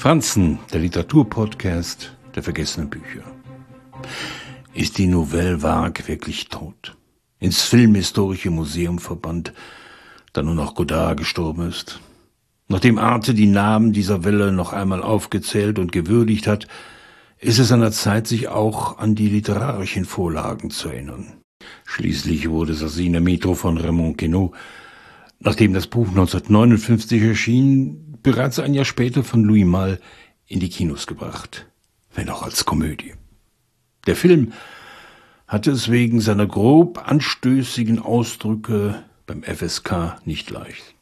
Franzen, der Literaturpodcast der vergessenen Bücher. Ist die Nouvelle Vague wirklich tot? Ins Filmhistorische Museum verbannt, da nur noch Godard gestorben ist? Nachdem Arte die Namen dieser Welle noch einmal aufgezählt und gewürdigt hat, ist es an der Zeit, sich auch an die literarischen Vorlagen zu erinnern. Schließlich wurde Sazie in der Metro von Raymond Queneau, nachdem das Buch 1959 erschien, bereits ein Jahr später von Louis Malle in die Kinos gebracht, wenn auch als Komödie. Der Film hatte es wegen seiner grob anstößigen Ausdrücke beim FSK nicht leicht.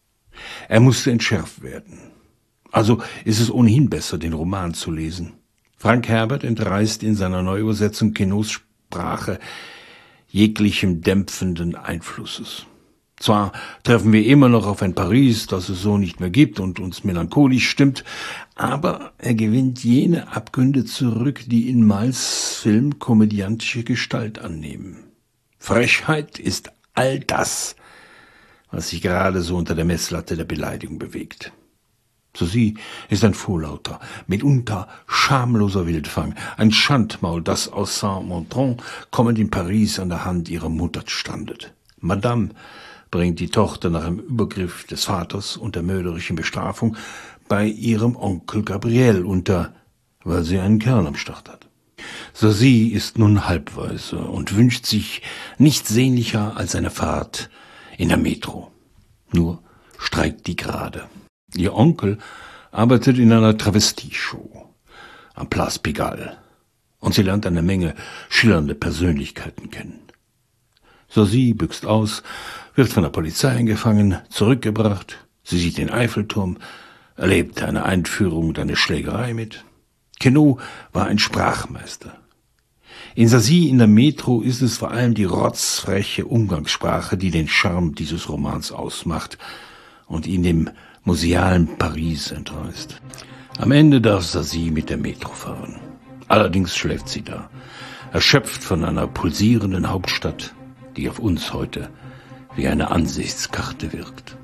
Er musste entschärft werden. Also ist es ohnehin besser, den Roman zu lesen. Frank Herbert entreißt in seiner Neuübersetzung Queneaus Sprache jeglichem dämpfenden Einflusses. Zwar treffen wir immer noch auf ein Paris, das es so nicht mehr gibt und uns melancholisch stimmt, aber er gewinnt jene Abgründe zurück, die in Malles Film komödiantische Gestalt annehmen. Frechheit ist all das, was sich gerade so unter der Messlatte der Beleidigung bewegt. Sazie ist ein vorlauter, mitunter schamloser Wildfang, ein Schandmaul, das aus Saint-Montrond kommend in Paris an der Hand ihrer Mutter strandet. Madame bringt die Tochter nach dem Übergriff des Vaters und der mörderischen Bestrafung bei ihrem Onkel Gabriel unter, weil sie einen Kerl am Start hat. Sazie ist nun halbweise und wünscht sich nichts sehnlicher als eine Fahrt in der Metro. Nur streikt die gerade. Ihr Onkel arbeitet in einer Travestieshow am Place Pigalle und sie lernt eine Menge schillernde Persönlichkeiten kennen. Sazie büxt aus, wird von der Polizei eingefangen, zurückgebracht. Sie sieht den Eiffelturm, erlebt eine Einführung und eine Schlägerei mit. Queneau war ein Sprachmeister. In Sazie in der Metro ist es vor allem die rotzfreche Umgangssprache, die den Charme dieses Romans ausmacht und ihn dem musealen Paris entreißt. Am Ende darf Sazie mit der Metro fahren. Allerdings schläft sie da, erschöpft von einer pulsierenden Hauptstadt, die auf uns heute wie eine Ansichtskarte wirkt.